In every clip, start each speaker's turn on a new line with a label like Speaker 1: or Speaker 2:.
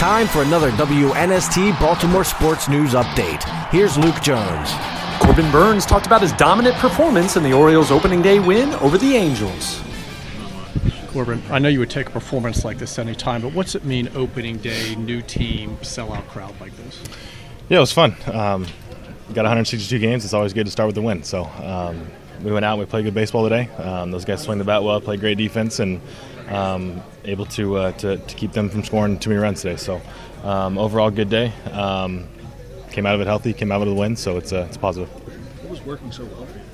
Speaker 1: time for another WNST Baltimore Sports News Update. Here's Luke Jones.
Speaker 2: Corbin Burns talked about his dominant performance in the Orioles' opening day win over the Angels.
Speaker 3: Corbin, I know you would take a performance like this any time, but what's it mean opening day, new team, sellout crowd like this?
Speaker 4: Yeah, it was fun. Got 162 games. It's always good to start with the win. So we went out and we played good baseball today. Those guys swing the bat well, played great defense, and able to keep them from scoring too many runs today. So overall, good day. Came out of it healthy, came out of the win, so it's positive.
Speaker 5: What was working so well for you?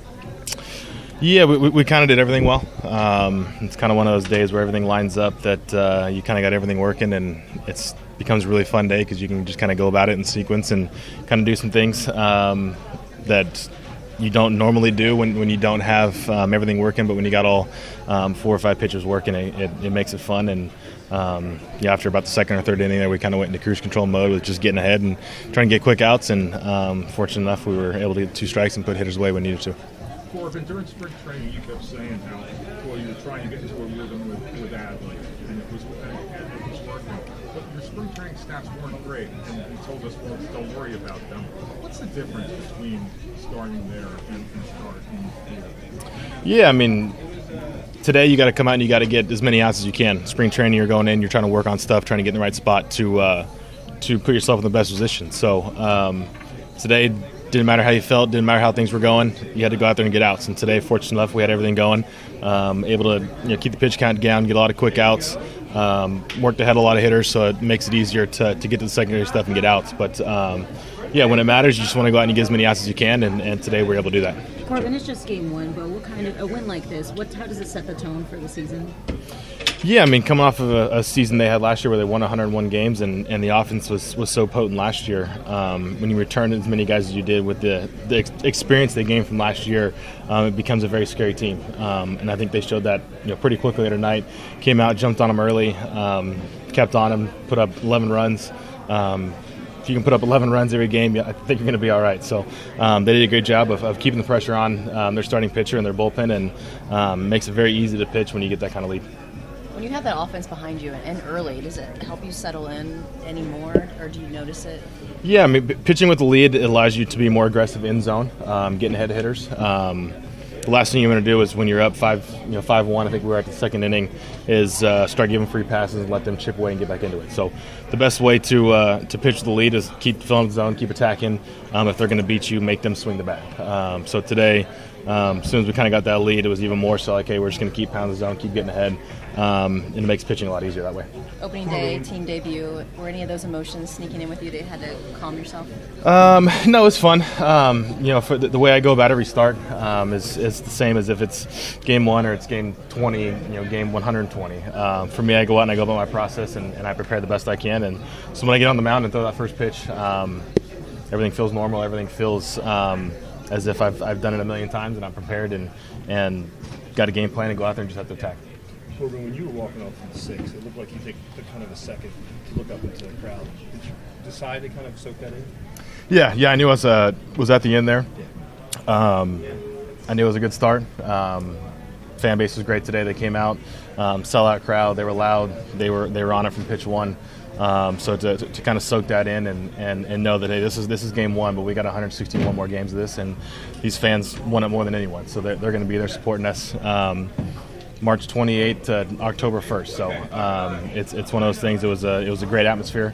Speaker 4: Yeah, we kind of did everything well. It's kind of one of those days where everything lines up that you kind of got everything working, and it becomes a really fun day because you can just kind of go about it in sequence and kind of do some things that you don't normally do when you don't have everything working. But when you got all 4 or 5 pitchers working, it makes it fun. And after about the second or third inning there, we kind of went into cruise control mode with just getting ahead and trying to get quick outs. And fortunate enough, we were able to get 2 strikes and put hitters away when needed to.
Speaker 5: Corbin, during spring training, you kept saying how you were trying to get into a rhythm with Adley, and it was working. But your spring training stats weren't great, and you told us, well, don't worry about them. What's the difference between starting there and starting here?
Speaker 4: Yeah, I mean, today you got to come out and you got to get as many outs as you can. Spring training, you're going in, you're trying to work on stuff, trying to get in the right spot to put yourself in the best position. So today, didn't matter how you felt, didn't matter how things were going. You had to go out there and get outs. And today, fortunate enough, we had everything going. Able to keep the pitch count down, get a lot of quick outs. Worked ahead a lot of hitters, so it makes it easier to get to the secondary stuff and get outs. But when it matters, you just want to go out and get as many outs as you can. And today, we're able to do that.
Speaker 6: Corbin, it's just game 1, but what kind of a win like this? How does it set the tone for the season?
Speaker 4: Yeah, I mean, coming off of a season they had last year where they won 101 games and the offense was so potent last year, when you return as many guys as you did with the experience they gained from last year, it becomes a very scary team. And I think they showed that pretty quickly tonight. Came out, jumped on them early, kept on them, put up 11 runs. If you can put up 11 runs every game, I think you're going to be all right. So they did a great job of keeping the pressure on their starting pitcher and their bullpen, and makes it very easy to pitch when you get that kind of lead.
Speaker 7: When you have that offense behind you and early, does it help you settle in anymore, or do you notice it? Yeah,
Speaker 4: I mean, pitching with the lead, it allows you to be more aggressive in zone, getting ahead of hitters. The last thing you want to do is when you're up 5-1, I think we're at the second inning, is start giving free passes and let them chip away and get back into it. So the best way to pitch with the lead is keep filling the zone, keep attacking. If they're going to beat you, make them swing the bat. So today, as soon as we kind of got that lead, it was even more so like, hey, we're just going to keep pounding the zone, keep getting ahead, and it makes pitching a lot easier that way.
Speaker 7: Opening day, team debut, were any of those emotions sneaking in with you that you had to calm yourself?
Speaker 4: No, it's fun. For the way I go about every start is the same as if it's game 1 or it's game 20, game 120. For me, I go out and I go about my process and I prepare the best I can. And so when I get on the mound and throw that first pitch, everything feels normal. Everything feels as if I've done it a million times and I'm prepared and got a game plan and go out there and just have to attack.
Speaker 5: Corbin, when you were walking off from 6, it looked like you took kind of a second to look up into the crowd. Did you decide to kind of soak that in? Yeah,
Speaker 4: I knew I was at the end there. I knew it was a good start. Fan base was great today. They came out, sellout crowd. They were loud. They were on it from pitch 1. So to kind of soak that in and know that, hey, this is game 1, but we got 161 more games of this, and these fans want it more than anyone. So they're going to be there supporting us. March 28th to October 1st. So it's one of those things. It was a great atmosphere,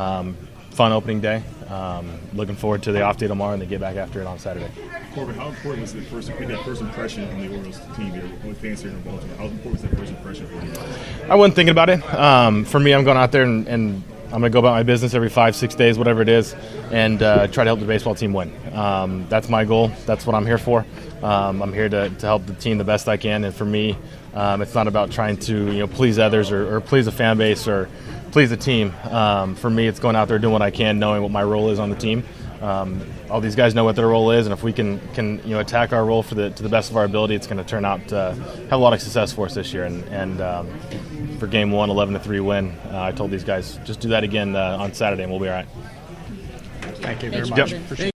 Speaker 4: fun opening day. Looking forward to the off day tomorrow and to get back after it on Saturday.
Speaker 5: Corbin, how important was that first impression on the Orioles team here with fans here in Baltimore? How important was that first impression for you?
Speaker 4: I wasn't thinking about it. For me, I'm going out there and I'm going to go about my business every 5-6 days, whatever it is, and try to help the baseball team win. That's my goal. That's what I'm here for. I'm here to help the team the best I can, and for me, it's not about trying to please others or please a fan base or please the team. For me, it's going out there doing what I can, knowing what my role is on the team. All these guys know what their role is, and if we can attack our role to the best of our ability, it's going to turn out to have a lot of success for us this year. And for game 1, 11-3 win, I told these guys just do that again on Saturday, and we'll be all right.
Speaker 3: Thank you very much.
Speaker 4: Yep.